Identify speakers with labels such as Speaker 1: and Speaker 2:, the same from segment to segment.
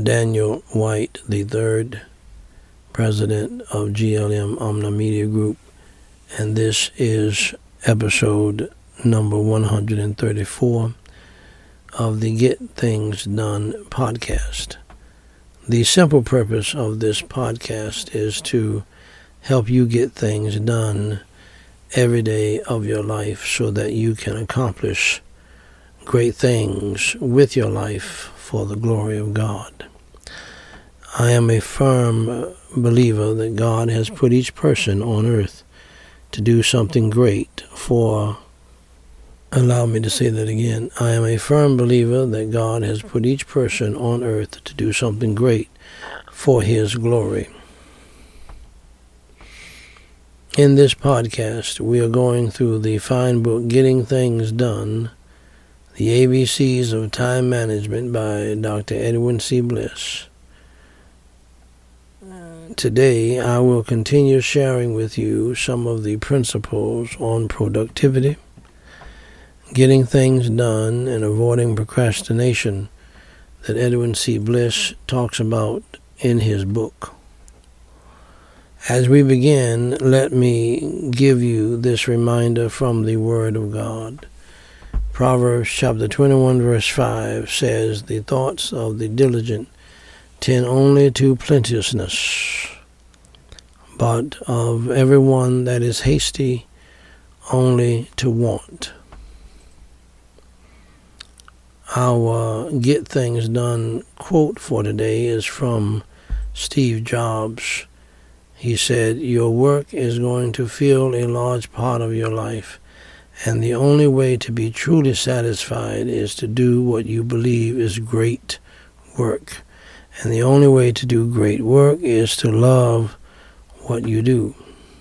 Speaker 1: Daniel White III, president of GLM Omni Media Group, and this is episode number 134 of the Get Things Done podcast. The simple purpose of this podcast is to help you get things done every day of your life so that you can accomplish great things with your life for the glory of God. I am a firm believer that God has put each person on earth to do something great for, allow me to say that again, I am a firm believer that God has put each person on earth to do something great for His glory. In this podcast, we are going through the fine book, Getting Things Done, The ABCs of Time Management by Dr. Edwin C. Bliss. Today, I will continue sharing with you some of the principles on productivity, getting things done, and avoiding procrastination that Edwin C. Bliss talks about in his book. As we begin, let me give you this reminder from the Word of God. Proverbs chapter 21 verse 5 says, "The thoughts of the diligent tend only to plenteousness, but of everyone that is hasty only to want." Our Get Things Done quote for today is from Steve Jobs. He said, "Your work is going to fill a large part of your life, and the only way to be truly satisfied is to do what you believe is great work. And the only way to do great work is to love what you do."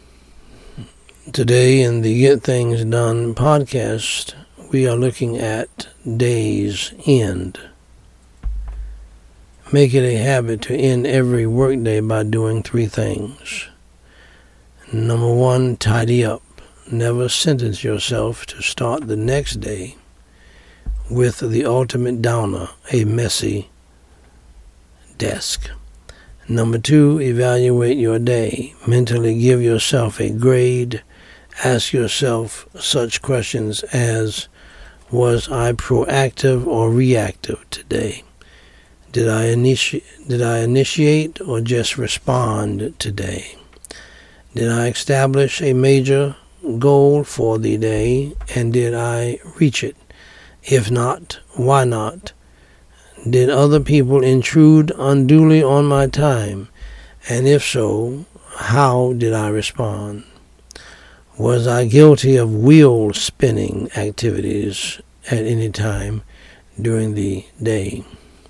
Speaker 1: Today in the Get Things Done podcast, we are looking at day's end. Make it a habit to end every workday by doing three things. Number one, tidy up. Never sentence yourself to start the next day with the ultimate downer, a messy desk. Number two, evaluate your day. Mentally give yourself a grade. Ask yourself such questions as, was I proactive or reactive today? Did I initiate or just respond today? Did I establish a major goal for the day, and did I reach it? If not, why not? Did other people intrude unduly on my time? And if so, how did I respond? Was I guilty of wheel-spinning activities at any time during the day?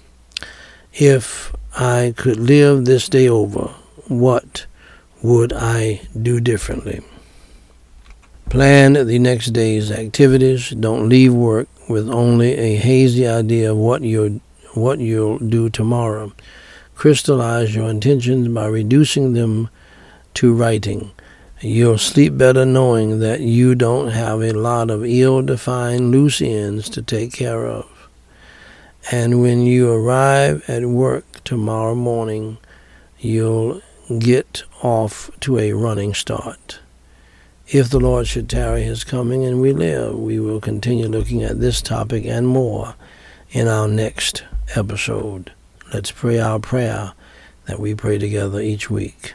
Speaker 1: If I could live this day over, what would I do differently? Plan the next day's activities. Don't leave work with only a hazy idea of what you'll do tomorrow. Crystallize your intentions by reducing them to writing. You'll sleep better knowing that you don't have a lot of ill-defined loose ends to take care of. And when you arrive at work tomorrow morning, you'll get off to a running start. If the Lord should tarry His coming and we live, we will continue looking at this topic and more in our next episode. Let's pray our prayer that we pray together each week.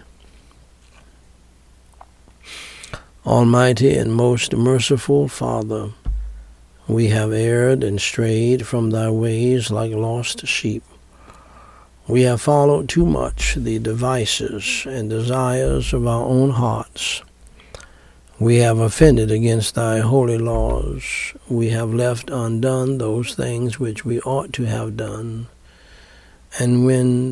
Speaker 1: Almighty and most merciful Father, we have erred and strayed from Thy ways like lost sheep. We have followed too much the devices and desires of our own hearts. We have offended against Thy holy laws. We have left undone those things which we ought to have done. And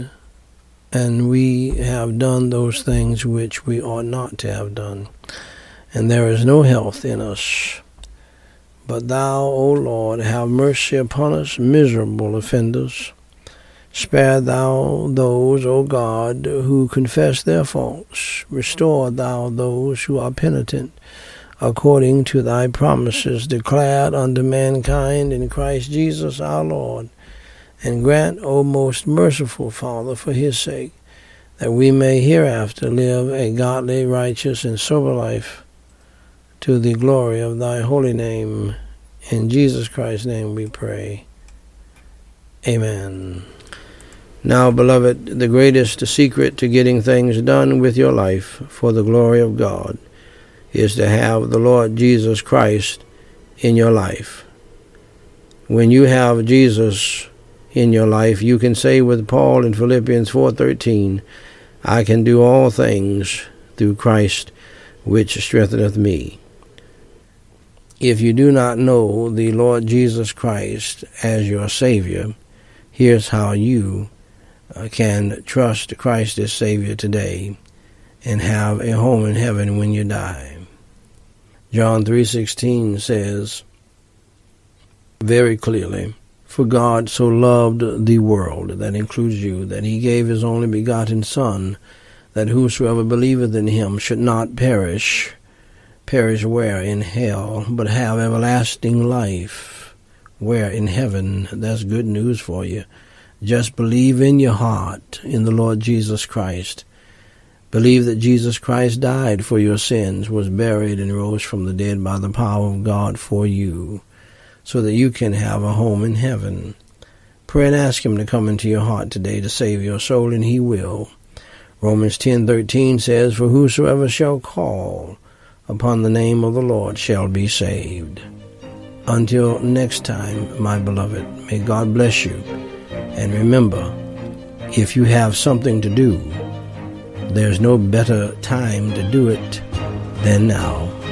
Speaker 1: we have done those things which we ought not to have done. And there is no health in us. But Thou, O Lord, have mercy upon us, miserable offenders. Spare Thou those, O God, who confess their faults. Restore Thou those who are penitent, according to Thy promises declared unto mankind in Christ Jesus our Lord. And grant, O most merciful Father, for his sake, that we may hereafter live a godly, righteous, and sober life to the glory of thy holy name. In Jesus Christ's name we pray. Amen. Now, beloved, the greatest secret to getting things done with your life for the glory of God is to have the Lord Jesus Christ in your life. When you have Jesus in your life, you can say with Paul in Philippians 4:13, I can do all things through Christ which strengtheneth me. If you do not know the Lord Jesus Christ as your Savior, here's how you can trust Christ as Savior today and have a home in heaven when you die. John 3:16 says very clearly, for God so loved the world, that includes you, that he gave his only begotten Son, that whosoever believeth in him should not perish where? In hell, but have everlasting life. Where? In heaven. That's good news for you. Just believe in your heart in the Lord Jesus Christ. Believe that Jesus Christ died for your sins, was buried, and rose from the dead by the power of God for you, so that you can have a home in heaven. Pray and ask him to come into your heart today to save your soul, and he will. Romans 10:13 says, for whosoever shall call upon the name of the Lord shall be saved. Until next time, my beloved, may God bless you. And remember, if you have something to do, there's no better time to do it than now.